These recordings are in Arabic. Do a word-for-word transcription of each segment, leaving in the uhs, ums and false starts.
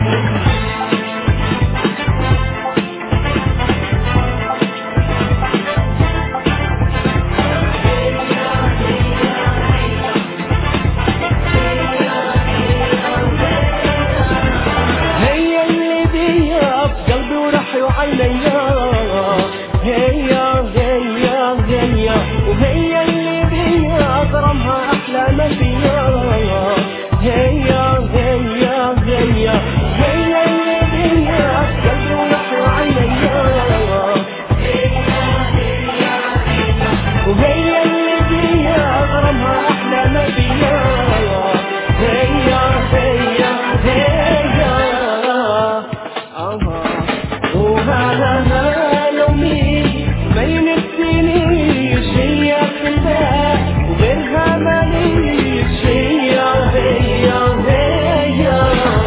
وهي اللي بيها أغرمها أحلى ما فيها. هي هي هي هي اللي بيها قلبي ونحو عينيا. وهي اللي بيها أغرمها أحلى ما فيها. هي هي هي وهذا يومي ما ينسينيش. هي في الباب وغيرها ماليش. هي هي هي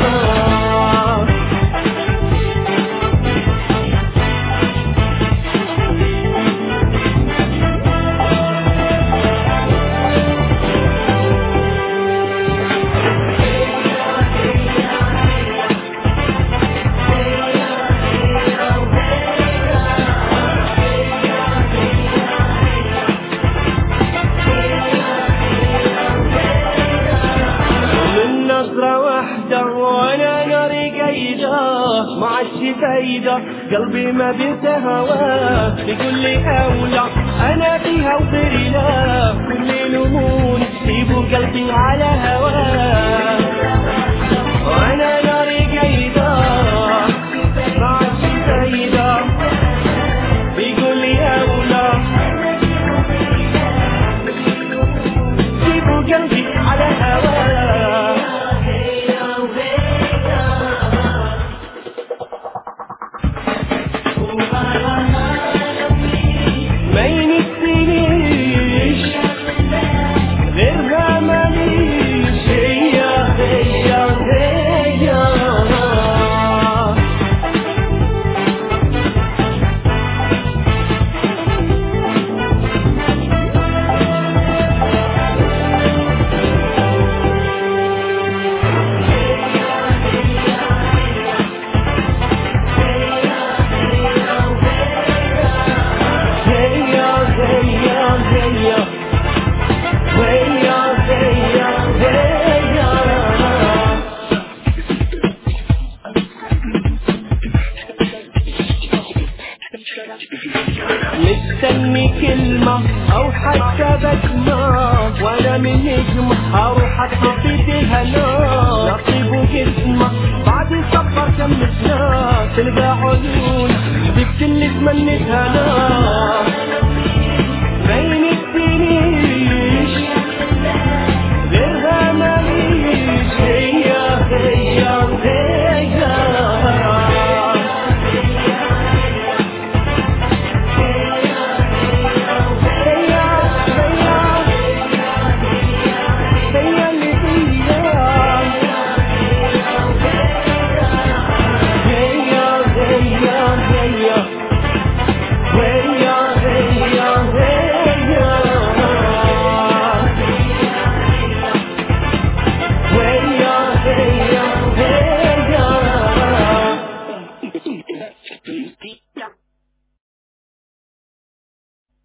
وانا ناري قايدة ما عادش فايدة. قلبي ما بيتهوى بيقول لي اولى انا فيها وغيري لا. كل لمون سيبوا قلبي على هواه. وانا ناري قايدة ما عادش فايدة بيقول لي اولى سيبوا قلبي على هواه. مستني كلمة أو حتى بسمة وأنا من نجمة أروح أطفي في الهنا. نصيب وجسمة بعد السفر كملتنا تلقى عيون جبت اللي تمنيتها أنا. بين السنيش غيرها ماليش. هي هي هي Peace.